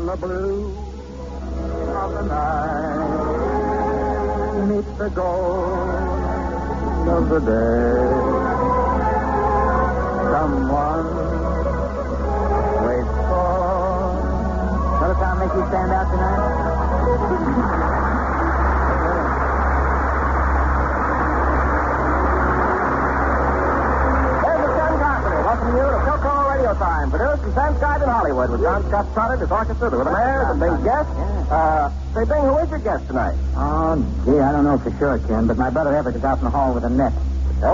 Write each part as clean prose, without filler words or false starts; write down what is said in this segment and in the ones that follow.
the blue of the night, meet the gold of the day. Someone waits for. Another time make you stand out tonight? Welcome you to Philco Radio Time, produced and transcribed in Hollywood with John Scott Trotter, his orchestra, the Luminaires, and Bing's guest. Say, Bing, who is your guest tonight? Oh, gee, I don't know for sure, Ken, but my brother Everett is out in the hall with a net. Oh?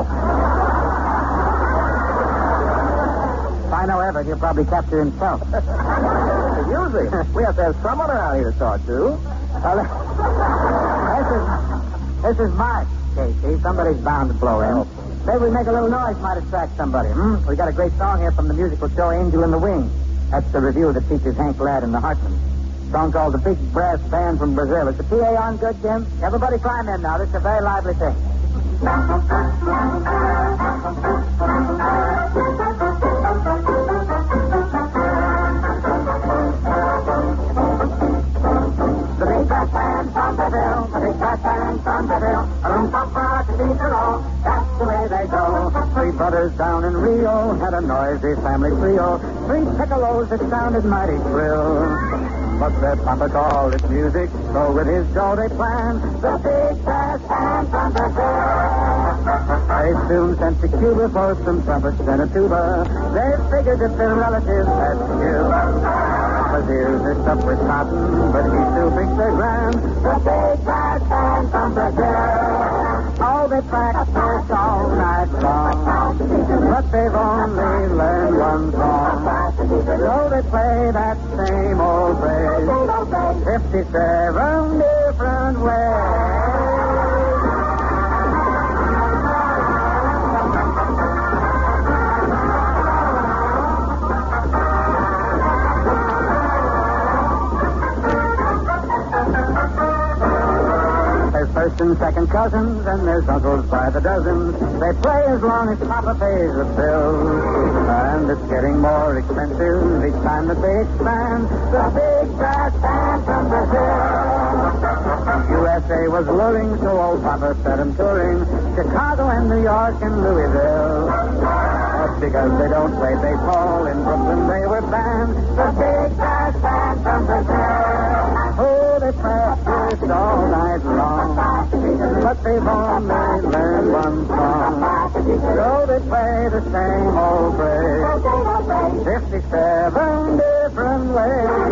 If I know Everett, he'll probably capture himself. Usually. We have to have someone around here to talk to. This is Mark, Casey. Somebody's bound to blow in. Maybe we make a little noise, might attract somebody. We got a great song here from the musical show Angel in the Wing. That's the review that features Hank Ladd and the Hartman. A song called The Big Brass Band from Brazil. Is the PA on good, Jim? Everybody climb in now. This is a very lively thing. The big brass band from Brazil, the big brass band from Brazil, a room for cathedral, that's the way they go. Three brothers down in Rio had a noisy family trio, three piccolos that sounded mighty shrill. But their papa called it music, so with his dough they planned the big brass band from Brazil. They soon sent to Cuba for some trumpets and a tuba. They figured that their relatives had skill. His ears are stuffed with cotton, but he still thinks they're grand. The big brass band from Brazil. Oh, they practice all night long, but they've only learned one song. So they play that same old phrase 57 different ways. First and second cousins, and there's uncles by the dozens. They play as long as Papa pays the bills. And it's getting more expensive each time that they expand the big brass band from Brazil. USA was luring, so old Papa set him touring Chicago and New York and Louisville. That's because they don't play baseball. In Brooklyn they were banned. The big brass band from Brazil. Oh, they practiced all night long, but they've only learned one song. So they play the same old phrase 57 different ways.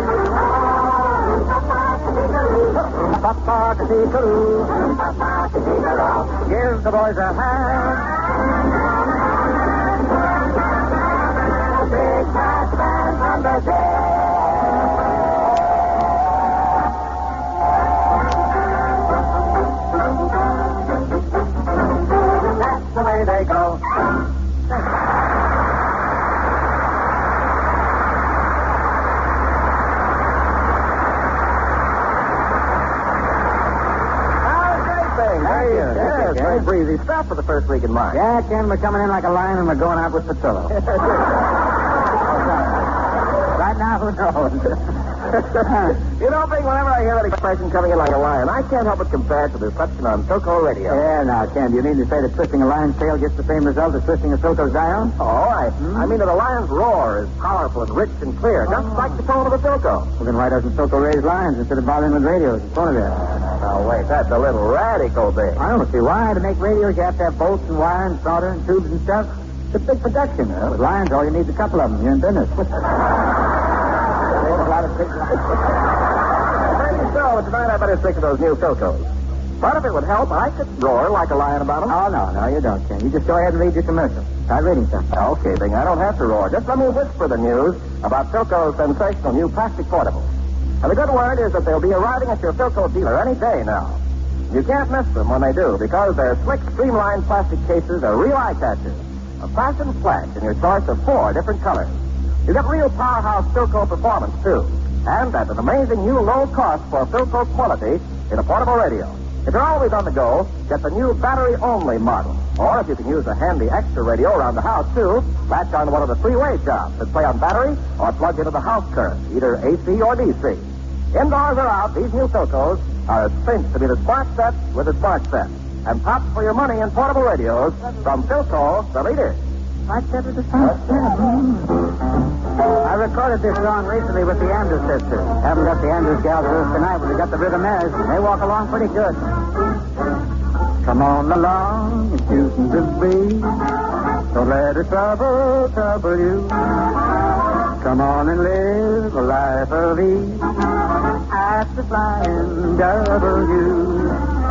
Give the boys a hand. Big brass band from Brazil. That's the way they go. Yes, very breezy stuff for the first week in March. Yeah, Ken, we're coming in like a lion and we're going out with Patillo. Right now, who knows? You know, Bing, whenever I hear that expression coming in like a lion, I can't help but compare it to the reception on Philco Radio. Yeah, now, Ken, do you mean to say that twisting a lion's tail gets the same result as twisting a Philco's dial? Oh, I mean that a lion's roar is powerful and rich and clear, just like the tone of a Philco. Well, then why doesn't Philco raise lions instead of bothering with radios and phonographs? Oh, wait, that's a little radical, Bing. I don't see why. To make radios, you have to have bolts and wire and solder and tubes and stuff. It's a big production. With lions, all you need is a couple of them. You're in business. There's a lot of big lions. Maybe so. Tonight I better stick to those new Philcos. But if it would help, I could roar like a lion about them. Oh, no, you don't, Ken. You just go ahead and read your commercial. Start reading something. Okay, Bing, I don't have to roar. Just let me whisper the news about Philco's sensational new plastic portables. And the good word is that they'll be arriving at your Philco dealer any day now. You can't miss them when they do, because their slick, streamlined plastic cases are real eye catchers. A fashion splash in your choice of 4 different colors. You get real powerhouse Philco performance, too. And at an amazing new low cost for Philco quality in a portable radio. If you're always on the go, get the new battery-only model. Or if you can use a handy extra radio around the house, too, latch on to one of the three-way jobs that play on battery or plug into the house current, either AC or DC. Indoors or out, these new Philcos are as cinched to be the smart set with the smart set. And tops for your money in portable radios from Philco, the leader. Smart set with the smart set. I recorded this song recently with the Andrews sisters. Haven't got the Andrews gals with us tonight, but we got the Rhythmaires. They walk along pretty good. Come on along and shooting the breeze. Don't let it trouble you. Come on and live a life of ease at the Flying W.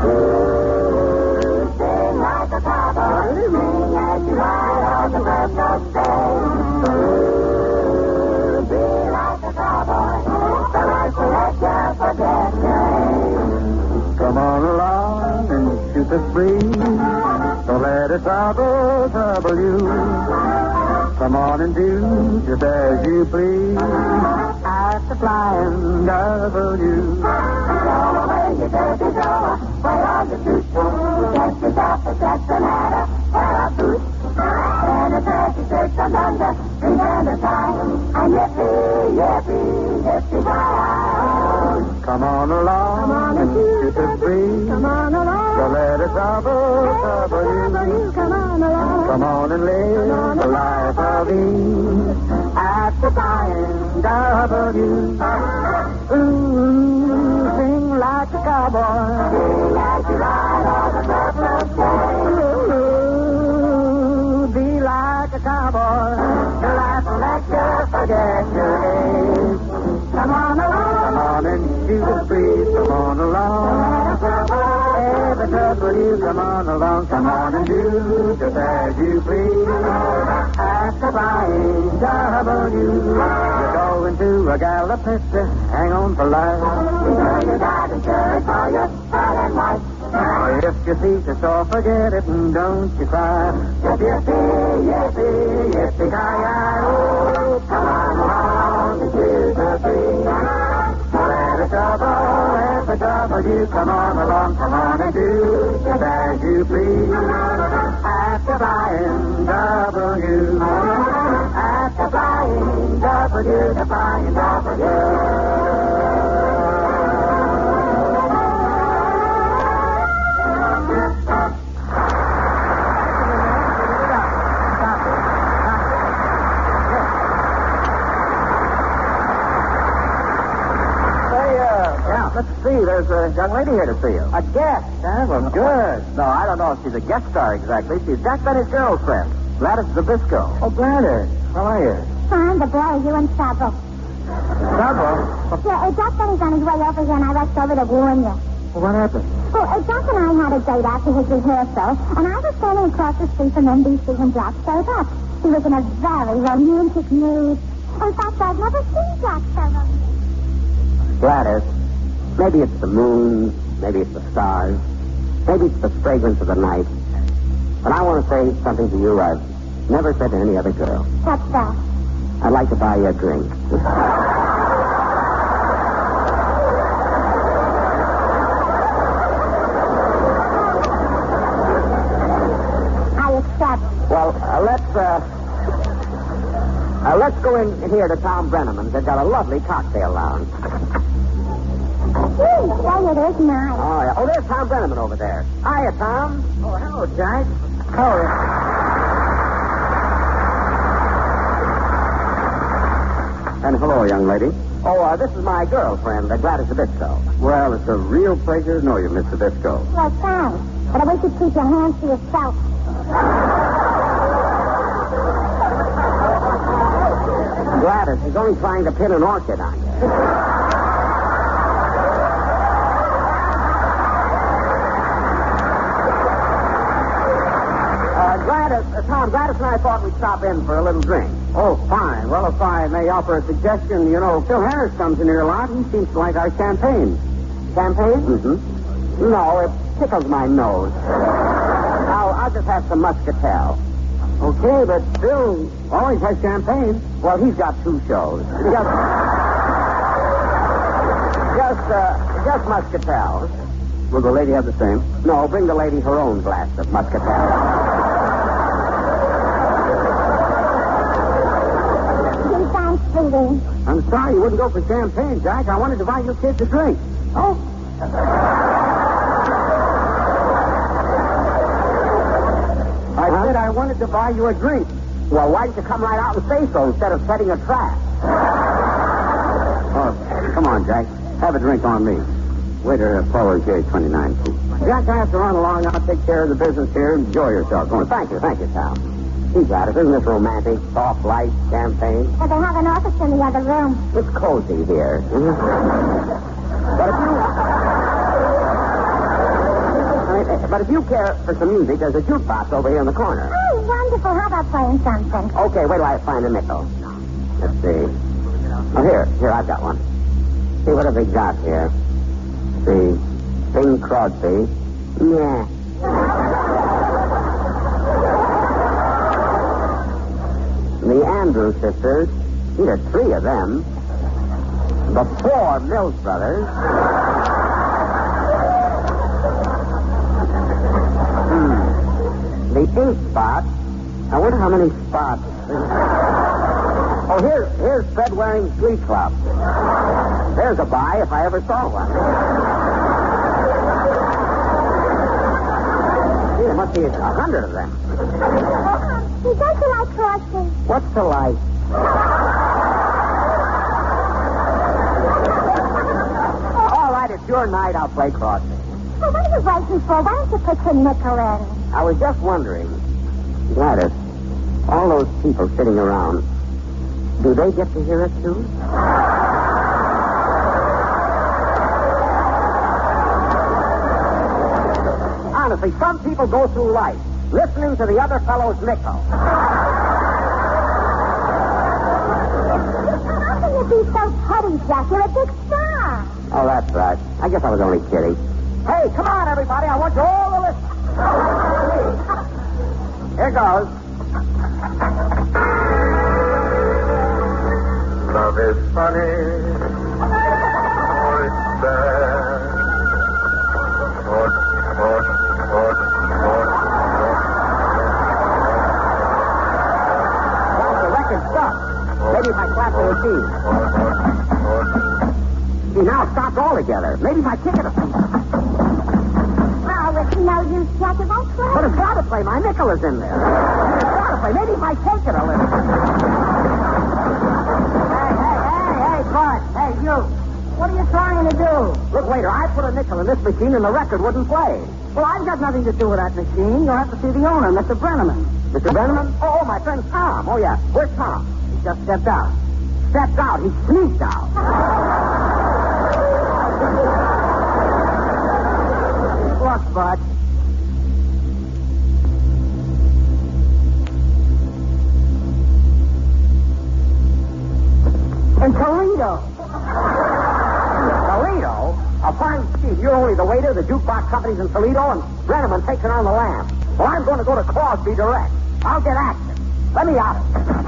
Sing like a cowboy, sing as you ride on the western stage. Be like a cowboy, the life will let you forget your age. Come on along and shoot the breeze. Don't let it trouble you. Come on and do just as you please at the Flying W. Go away, you dirty door. Why are you shoot? Get yourself a just a ladder for a boot. And a 36 on under, bring down the time. And yippee, wild. Come on along and shoot the breeze. Come on along. Don't let it trouble you. Come on along. Come on and live the life of ease at the Flying W. Ooh, sing like a cowboy. Sing as you ride on the purple train. Ooh, be like a cowboy. Your life will let you forget your age. Come on along. Come on and shoot the breeze. Come on along. Every trouble you, come on along. Come on and do just as you please at the Flying W. You're going to a gallop, mister. Hang on for life. You know you got insurance for your son and wife. If your feet are sore, forget it and don't you cry. Yippee, ki-yi-oh. Come on along and choose the breeze. Let it trouble you. Come on along, come on and do just as you please at the Flying W. At the Flying W, the Flying W. Let's see. There's a young lady here to see you. A guest, huh? Well, good. No, I don't know if she's a guest star exactly. She's Jack Benny's girlfriend, Gladys Zabisco. Oh, Gladys. How are you? Fine, but boy, are you in trouble. Trouble? Yeah, Jack Benny's on his way over here, and I rushed over to warn you. Well, what happened? Well, Jack and I had a date after his rehearsal, and I was standing across the street from NBC when Jack showed up. He was in a very romantic mood. In fact, I've never seen Jack so romantic. Gladys, maybe it's the moon, maybe it's the stars, maybe it's the fragrance of the night. But I want to say something to you I've never said to any other girl. What's that? I'd like to buy you a drink. I accept. Well, let's go in here to Tom Brenneman's. They've got a lovely cocktail lounge. Gee, say it is nice. Oh, yeah. Oh, there's Tom Brenneman over there. Hiya, Tom. Oh, hello, Jack. Hello. And hello, young lady. Oh, this is my girlfriend, Gladys Zabisco. Well, it's a real pleasure to know you, Miss Zabisco. Well, thanks. But I wish you'd keep your hands to yourself. Gladys, he's only trying to pin an orchid on you. Gladys and I thought we'd stop in for a little drink. Oh, fine. Well, if I may offer a suggestion, you know, Phil Harris comes in here a lot. He seems to like our champagne. Champagne? Mm-hmm. No, it tickles my nose. I'll just have some muscatel. Okay, but Phil always has champagne. Well, he's got two shows. Just muscatel. Will the lady have the same? No, bring the lady her own glass of muscatel. Thanks, sweetie. I'm sorry you wouldn't go for champagne, Jack. I wanted to buy you kids a drink. Oh. I said I wanted to buy you a drink. Well, why didn't you come right out and say so instead of setting a trap? Oh, come on, Jack. Have a drink on me. Waiter, forward here, 29, please. Jack, I have to run along. I'll take care of the business here. Enjoy yourself. Go on. Thank you, pal. He's got it. Isn't this romantic? Soft light, champagne. But they have an office in the other room. It's cozy here. But if you care for some music, there's a jukebox over here in the corner. Oh, wonderful. How about playing something? Okay, wait till I find a nickel. Let's see. Oh, here, I've got one. See, what have they got here? See, Bing Crosby. Yeah. The Andrews sisters. See, there's 3 of them. The 4 Mills brothers. The 8 spot. I wonder how many spots. Oh, here's Fred Waring's Glee Club. There's a buy if I ever saw one. Gee, there must be 100 of them. Don't you like Crosby? What's the like? All right, it's your night. I'll play Crosby. Well, what are you waiting for? Why don't you put your nickel in? I was just wondering, Gladys, all those people sitting around, do they get to hear it too? Honestly, some people go through life listening to the other fellow's nickel. How can you be so petty, Jack? You're a big star. Oh, that's right. I guess I was only kidding. Hey, come on, everybody. I want you all to listen. Here goes. Love is funny, or it's sad. Well, the record stopped. Maybe if I clap the machine. See, now it stopped altogether. Maybe if I kick it. Oh, it's no use, Jack. It won't play. But it's got to play. My nickel is in there. It's got to play. Maybe if I take it a little. Hey, Bart. Hey, you. What are you trying to do? Look, waiter, I put a nickel in this machine and the record wouldn't play. Well, I've got nothing to do with that machine. You'll have to see the owner, Mr. Brenneman. Mr. Brenneman? Oh, my friend Tom. Oh, yeah. Where's Tom? He just stepped out. Stepped out. He sneaked out. Look, Bud. In Toledo. Toledo? A fine Steve. You're only the waiter, the jukebox company's in Toledo, and Brenneman taking on the lamb. Well, I'm going to go to Crosby direct. I'll get action. Let me out.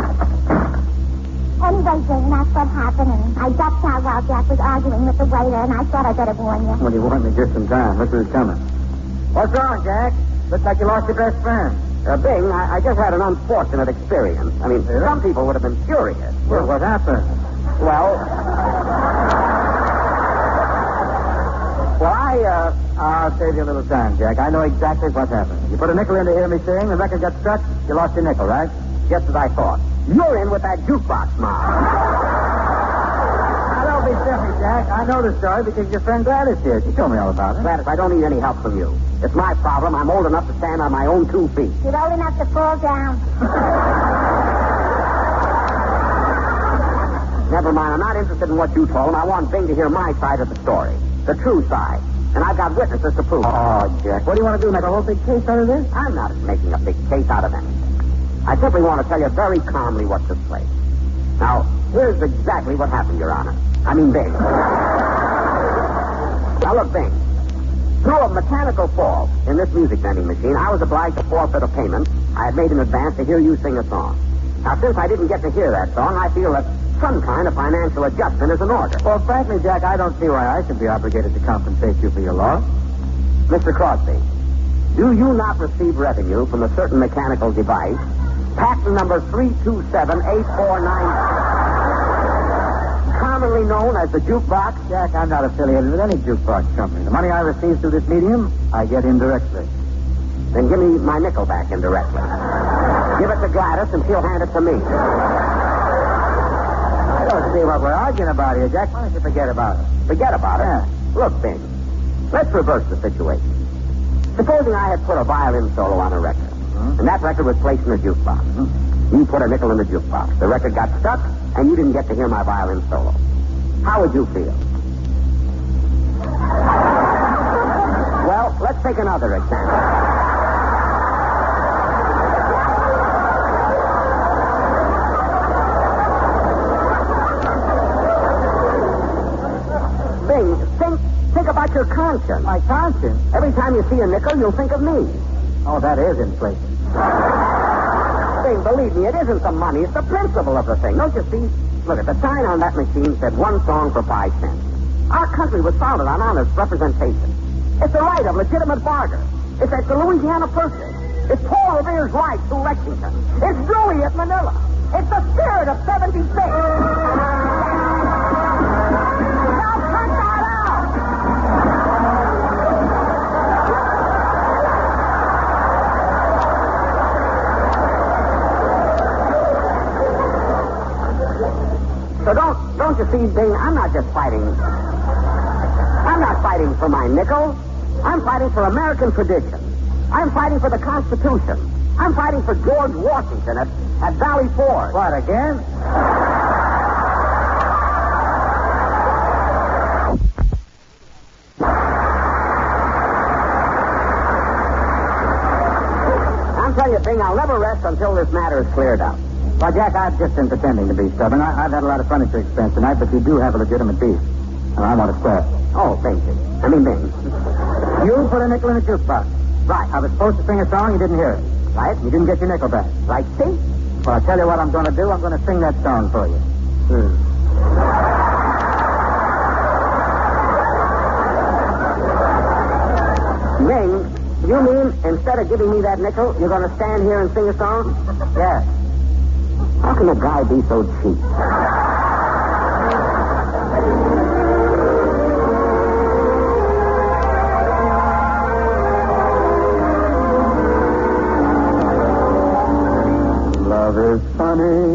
Anyway, Jane, that's what happened, and I ducked out while Jack was arguing with the waiter, and I thought I'd better warn you. Well, you warned me just in time. Look who's coming. What's wrong, Jack? Looks like you lost your best friend. Bing, I just had an unfortunate experience. I mean, some people would have been furious. Well, what happened? Well, I'll save you a little time, Jack. I know exactly what happened. You put a nickel in to hear me sing, the record got stuck, you lost your nickel, right? Just as I thought. You're in with that jukebox mob. Now, don't be silly, Jack. I know the story because your friend Gladys here. She told me all about it. Gladys, I don't need any help from you. It's my problem. I'm old enough to stand on my own 2 feet. You're old enough to fall down. Never mind. I'm not interested in what you told him. I want Bing to hear my side of the story. The true side. And I've got witnesses to prove it. Oh, Jack. What do you want to do? Make a whole big case out of this? I'm not making a big case out of anything. I simply want to tell you very calmly what took place. Now, here's exactly what happened, Your Honor. I mean, Bing. Now, look, Bing. Through a mechanical fault in this music vending machine, I was obliged to forfeit a payment I had made in advance to hear you sing a song. Now, since I didn't get to hear that song, I feel that some kind of financial adjustment is in order. Well, frankly, Jack, I don't see why I should be obligated to compensate you for your loss. Mr. Crosby, do you not receive revenue from a certain mechanical device, patent number 3278499, commonly known as the jukebox? Jack, I'm not affiliated with any jukebox company. The money I receive through this medium, I get indirectly. Then give me my nickel back indirectly. Give it to Gladys and she'll hand it to me. I don't see what we're arguing about here, Jack. Why don't you forget about it? Forget about it? Yeah. Look, Bing, let's reverse the situation. Supposing I had put a violin solo on a record, and that record was placed in a jukebox. You put a nickel in the jukebox. The record got stuck, and you didn't get to hear my violin solo. How would you feel? Well, let's take another example. Bing, think about your conscience. My conscience? Every time you see a nickel, you'll think of me. Oh, that is inflation. Bing, believe me, it isn't the money. It's the principle of the thing. Don't you see? Look, the sign on that machine said one song for 5 cents. Our country was founded on honest representation. It's the right of legitimate barter. It's at the Louisiana Purchase. It's Paul Revere's right to Lexington. It's Dewey at Manila. It's the spirit of 76. Now cut that out! So don't you see, Bing, I'm not fighting for my nickel. I'm fighting for American tradition. I'm fighting for the Constitution. I'm fighting for George Washington at Valley Forge. What, again? I'm telling you, Bing, I'll never rest until this matter is cleared up. Well, Jack, I've just been pretending to be stubborn. I've had a lot of furniture expense tonight, but you do have a legitimate beef. And I want to square it. Oh, thank you. Bing. You put a nickel in a jukebox. Right. I was supposed to sing a song, you didn't hear it. Right? You didn't get your nickel back. Right, see? Well, I'll tell you what I'm going to do. I'm going to sing that song for you. Bing, you mean instead of giving me that nickel, you're going to stand here and sing a song? Yes. How can a guy be so cheap? Love is funny,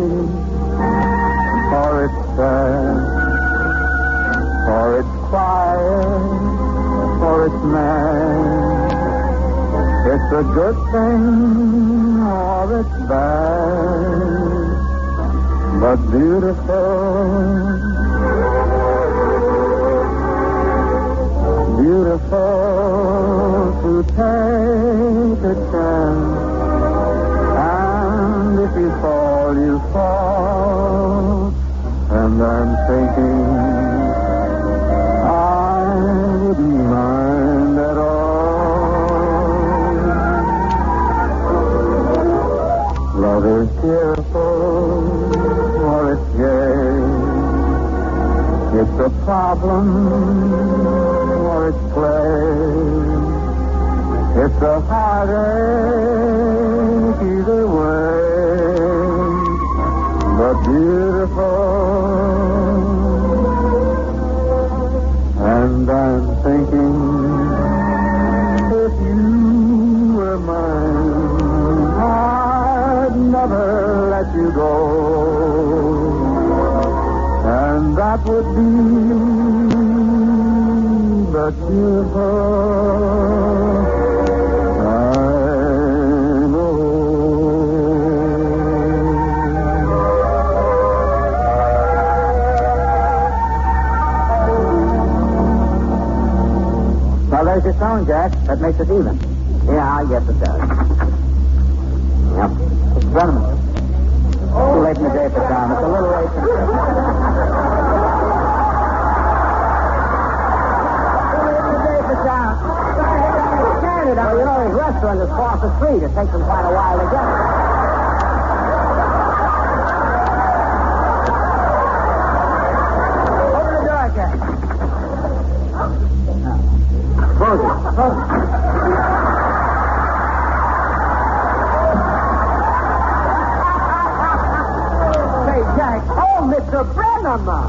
or it's sad, or it's quiet, or it's mad. It's a good thing, or it's bad, but beautiful, beautiful to take a chance. If you fall, you fall. And I'm thinking I wouldn't mind at all. Love is cheerful or it's gay. It's a problem or it's play. It's a heartache either way. But beautiful, and I'm thinking if you were mine, I'd never let you go, and that would be the beautiful. There's your song, Jack. That makes it even. Yeah, I guess it does. Yep. Gentlemen. Too late in the day for Tom. It's a little late. Too late in the day for Tom. Canada, you know, his restaurant is across the street. It takes him quite a while to get it. Open the door, Jack. Say, Jack. Oh, Mr. Brenneman.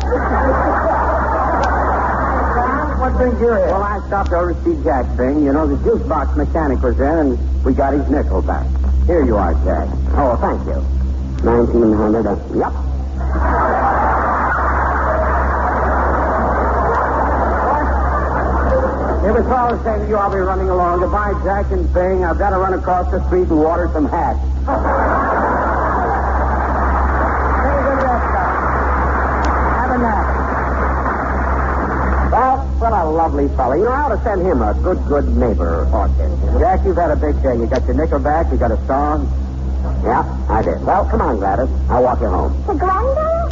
What brings you here? Well, I stopped over to see Jack, Bing. You know, the juice box mechanic was in, and we got his nickel back. Here you are, Jack. Oh, thank you. 1900. Yep. If it's all the same to you, I'll be running along. Goodbye, Jack and Bing. I've got to run across the street and water some hats. Very good rest, guys. Have a nap. Well, what a lovely fellow. You know, I ought to send him a good neighbor orchid. Jack, you've had a big day. You got your nickel back, you got a song. Yeah, I did. Well, come on, Gladys. I'll walk you home. To Glendale?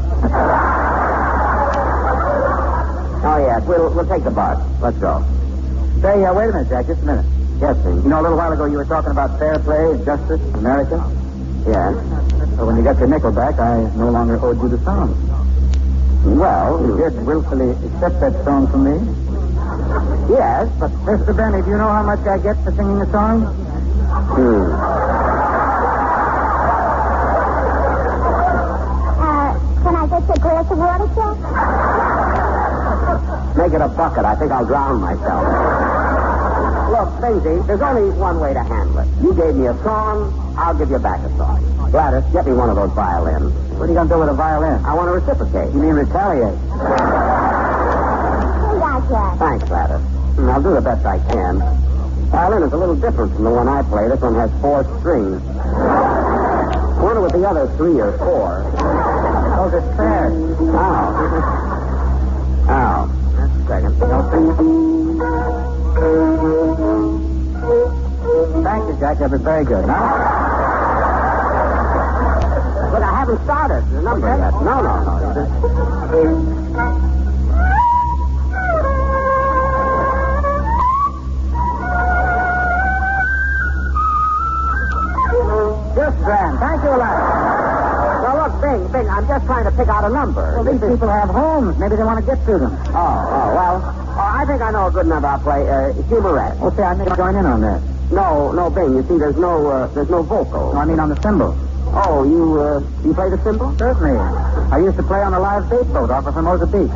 Oh, yes, we'll take the bus. Let's go. Say, wait a minute, Jack, just a minute. Yes, Bing. You know, a little while ago you were talking about fair play, justice, America. Yes. So when you got your nickel back, I no longer owed you the song. Well, You did willfully accept that song from me. yes, but... Mr. Benny, do you know how much I get for singing a song? Can I get you a glass of water, Jack? Make it a bucket. I think I'll drown myself. Look, Bingsy, there's only one way to handle it. You gave me a song, I'll give you back a song. Gladys, get me one of those violins. What are you going to do with a violin? I want to reciprocate. You mean retaliate? Here you are, Jack. Thanks, Gladys. I'll do the best I can. Violin is a little different from the one I play. This one has 4 strings. I wonder what the other 3 or 4. Those are spares. Oh. Just a second. Thank you, Jack. That was very good. Now, Look, I haven't started the number yet. No. just grand. Thank you a lot. Well, look, Bing, I'm just trying to pick out a number. Well, these people have homes. Maybe they want to get to them. Well, I think I know a good number. I'll play Humorette. Oh, say, I may join in on that. No, Bing. You see, there's no vocal. No, I mean on the cymbal. Oh, you play the cymbal? Certainly. I used to play on a live bait boat off of Formosa Beach.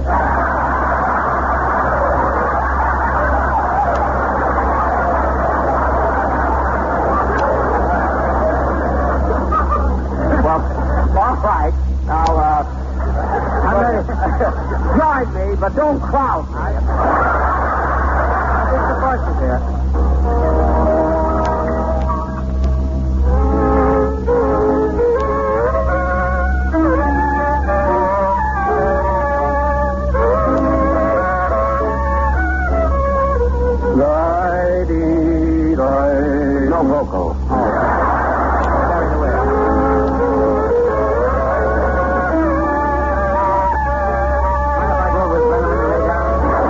Well, all right. Now, I'm ready. Join me, but don't crowd me. It's the horses here. No vocal. Carried away. Mind if I go with Brennan and lay down?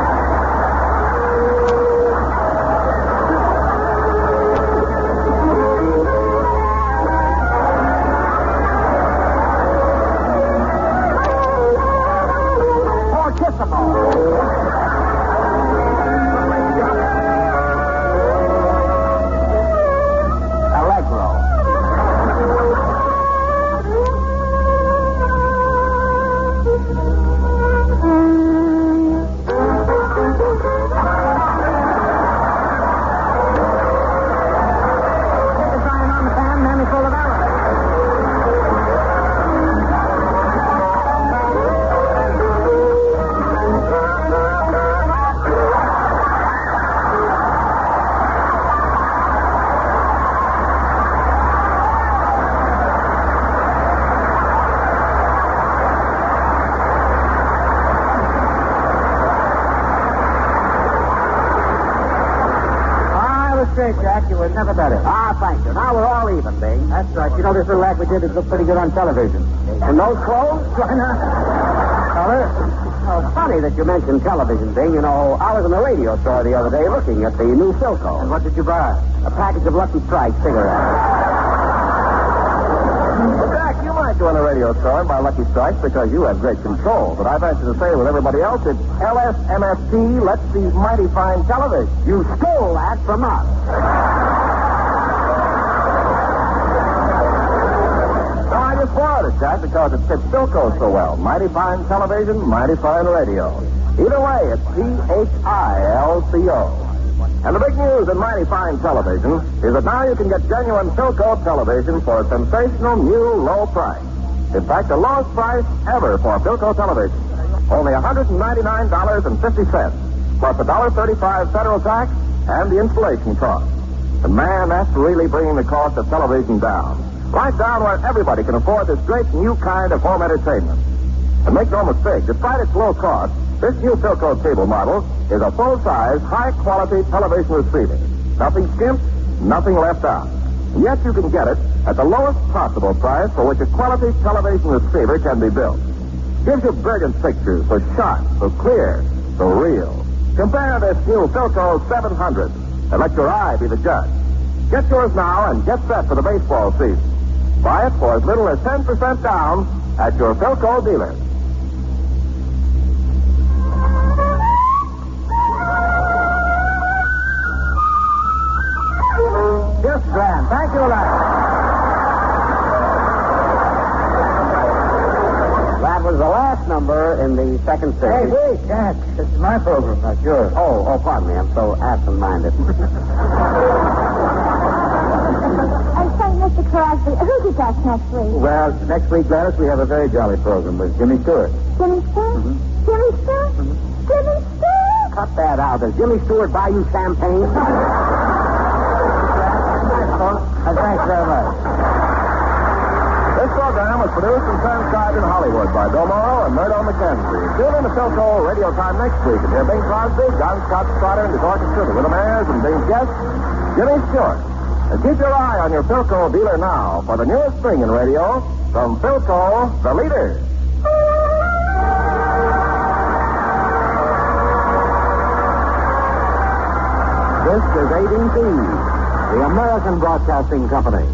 Fortissimo. Allegro. Take a sign on the pan, mammy full of arrows. I was straight, Jack. You were never better. Thank you. Now we're all even, Bing. That's right. You know, this little act we did, it looked pretty good on television. And those clothes? Why not? Color? Oh, funny that you mentioned television, Bing. You know, I was in a radio store the other day looking at the new And Philco. what did you buy? A package of Lucky Strike cigarettes. Jack, you must might go in a radio store and buy Lucky Strikes because you have great control, but I venture to say with everybody else, it's LSMFT, Let's See Mighty Fine Television. You stole that from us. No, I just borrowed it, Jack, because it fits Philco so well. Mighty Fine Television, Mighty Fine Radio. Either way, it's PHILCO. And the big news in Mighty Fine Television is that now you can get genuine Philco television for a sensational new low price. In fact, the lowest price ever for Philco television. Only $199.50, plus $1.35 federal tax and the installation cost. And man, that's really bringing the cost of television down. Right down where everybody can afford this great new kind of home entertainment. And make no mistake, despite its low cost, this new Philco cable model is a full-size, high-quality television receiver. Nothing skimped, nothing left out. And yet you can get it at the lowest possible price for which a quality television receiver can be built. Gives you brilliant pictures, so sharp, so clear, so real. Compare this new Philco 700 and let your eye be the judge. Get yours now and get set for the baseball season. Buy it for as little as 10% down at your Philco dealer. Yes, Grant. Thank you, Larry. That was the last number in the second Hey, series. wait, Jack. This is my program, not yours. Oh, pardon me. I'm so absent-minded. And say, Mr. Crosby, who's your guest next week? Well, next week, Gladys, we have a very jolly program with Jimmy Stewart. Jimmy Stewart? Jimmy Stewart? Jimmy Stewart? Cut that out. Does Jimmy Stewart buy you champagne? Thanks very much. This program was produced and transcribed in Hollywood by Bill Morrow and Murdo McKenzie. Tune in to Philco Radio Time next week and hear Bing Crosby, John Scott Trotter, and his orchestra, the Rhythm Airs, and Bing's guest, Jimmy Stewart. And keep your eye on your Philco dealer now for the newest thing in radio from Philco, the leader. This is ABC, the American Broadcasting Company.